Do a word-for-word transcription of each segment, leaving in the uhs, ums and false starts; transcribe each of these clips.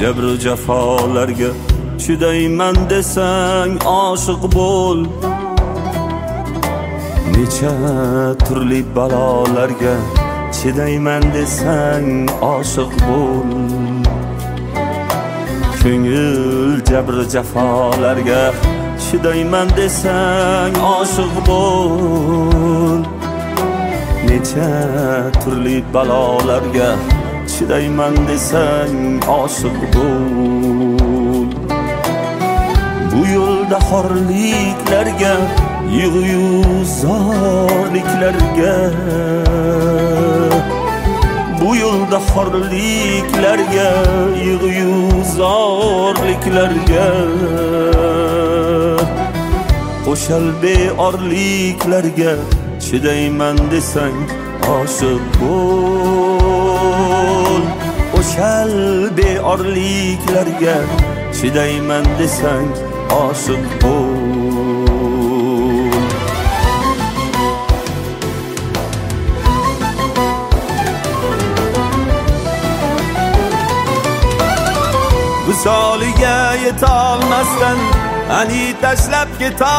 jabru jafolarga chidayman desang oshiq bo'l. Necha turli balolarga chidayman desang oshiq bo'l. Ko'ngil jabru jafolarga chidayman desang oshiq bo'l. Necha turli balolarga chidayman desang oshiq bo'l. Bu yo'lda xorliklarga, yig'yu zorliklarga, bu yo'lda xorliklarga, yig'yu zorliklarga, qo'shal beorliklarga chidayman desang oshiq bo'l. Qo'shal beorliklarga chidayman desang oshiq bo'l. Visoliga yetolmasdan, ani tashlab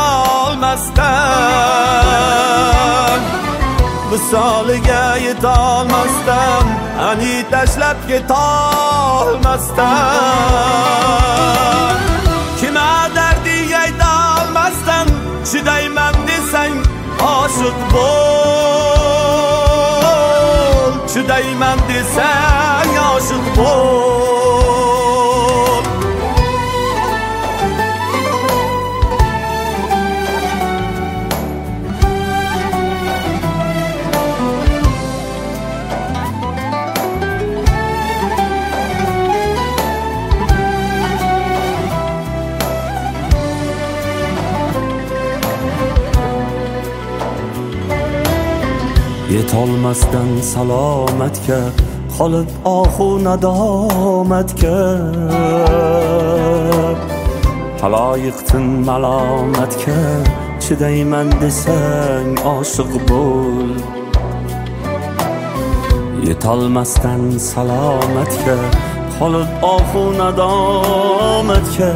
ketolmasdan, visoliga yetolmasdan, ani tashlab ketolmasdan, kima darding aytolmasdan chidayman desang oshiq bo'l. Chidayman desang oshiq bo'l. Yetolmasdan salomatga qolib ohu nadomatga, haloyiqtin malomatga chidayman desang oshiq bo'l. Yetolmasdan salomatga qolib ohu nadomatga,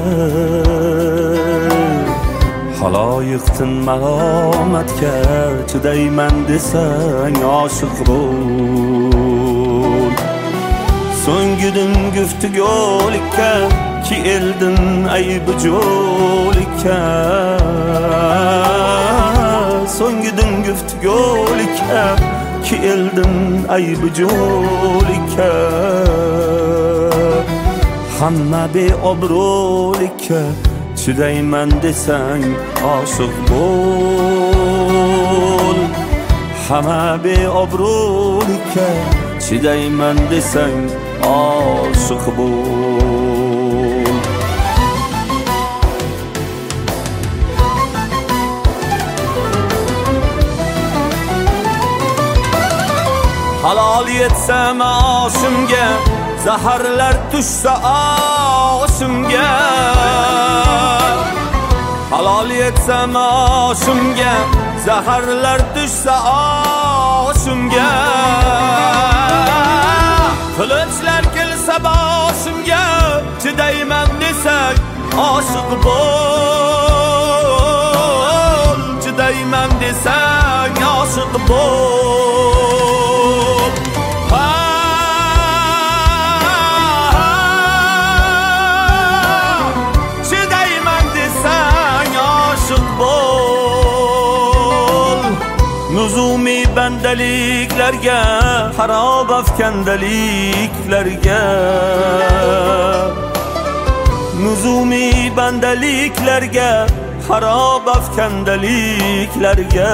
haloyiqtin malomatga chidayman desang oshiq bo'l. So'ngidin guftugolikka ki eldin aybi jo'likka, so'ngidin guftugolikka ki eldin aybi jo'likka, hamma beobro'likka chidayman desang oshiq bo'l. Hamma beobro'likka chidayman desang oshiq bo'l. Halol yetsa maoshimga, zaharlar tushsa oshimga, halol yetsa maoshimga, zaharlar tushsa oshimga, qilichlar kelsa boshimga chidayman desang oshiq bo'l. Chidayman desang oshiq bo'l. Nuzumi bandaliklarga, harob afkandaliklarga, nuzumi bandaliklarga, harob afkandaliklarga,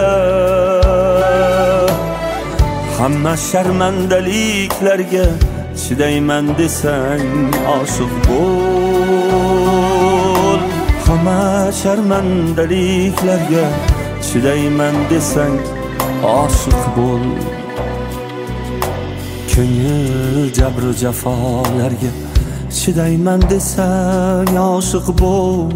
hamma sharmandaliklarga chidayman desang oshiq bo'l. Hamma sharmandaliklarga chidayman desang oshiq bo'l. Ko'ngil jabru jafolarga chidayman desang oshiq bo'l.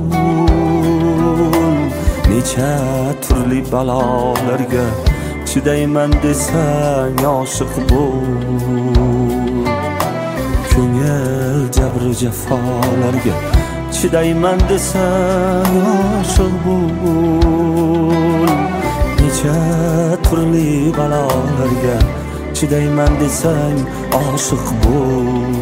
Necha turli balolarga chidayman desang oshiq bo'l. ko'ngil jabru jafolarga chidayman desang oshiq bo'l. Necha turli balolarga chidayman desang oshiq bo'l.